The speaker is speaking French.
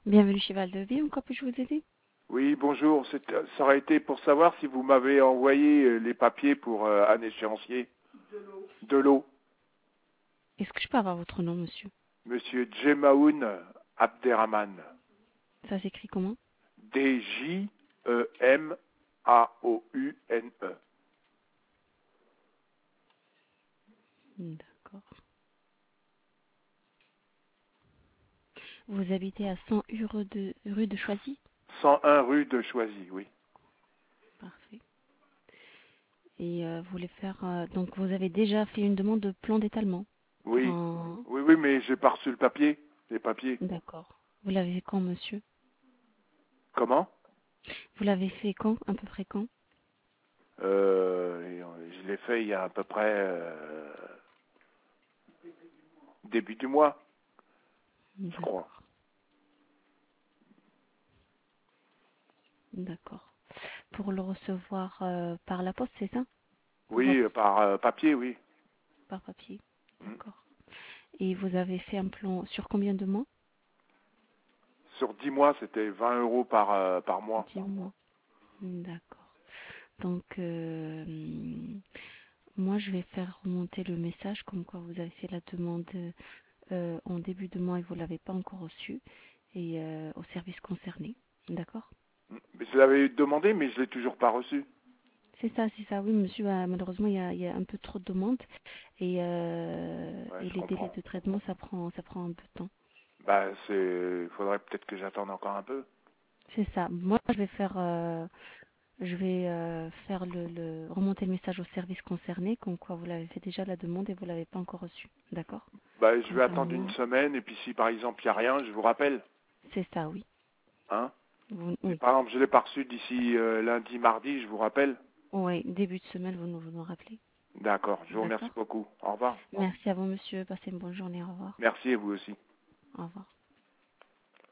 Bienvenue chez Val de Vie, en quoi puis-je vous aider? Oui, bonjour. Ça aurait été pour savoir si vous m'avez envoyé les papiers pour un échéancier de l'eau. Est-ce que je peux avoir votre nom, monsieur? Monsieur Djemaoun Abderrahman. Ça s'écrit comment? Djemaoune. D'accord. Vous habitez à 100 rue de Choisy? 101 rue de Choisy, oui. Parfait. Et vous voulez faire... donc vous avez déjà fait une demande de plan d'étalement pour Oui, un... oui, oui, mais j'ai pas reçu le papier. Les papiers. D'accord. Vous l'avez fait quand, monsieur? Comment? Vous l'avez fait quand? À peu près quand? Je l'ai fait il y a à peu près début du mois, je crois. D'accord. D'accord. Pour le recevoir par la poste, c'est ça? Pour, Oui, par papier, oui. par papier. Hmm. D'accord. Et vous avez fait un plan sur combien de mois? Sur 10 mois, c'était 20 euros par mois. 10 mois. D'accord. Donc, moi, je vais faire remonter le message comme quoi vous avez fait la demande en début de mois et vous ne l'avez pas encore reçu, et au service concerné. D'accord? Mais je l'avais demandé, mais je l'ai toujours pas reçu. C'est ça, oui, monsieur. Malheureusement, il y a un peu trop de demandes Ouais, et je les délais comprends. de traitement, ça prend un peu de temps. Bah, il faudrait peut-être que j'attende encore un peu. C'est ça. Moi, je vais faire remonter le message au service concerné, comme quoi vous l'avez fait déjà la demande et vous l'avez pas encore reçu. D'accord? Bah, je Comme vais ça, attendre une moi, semaine, et puis si par exemple il n'y a rien, je vous rappelle. c'est ça, oui. Hein? Si Oui. par exemple je l'ai pas reçu d'ici lundi, mardi, je vous rappelle. Oui, début de semaine, vous nous rappelez. D'accord, je vous remercie D'accord? beaucoup. Au revoir. Merci à vous, monsieur. Passez une bonne journée. Au revoir. Merci et vous aussi. Au revoir.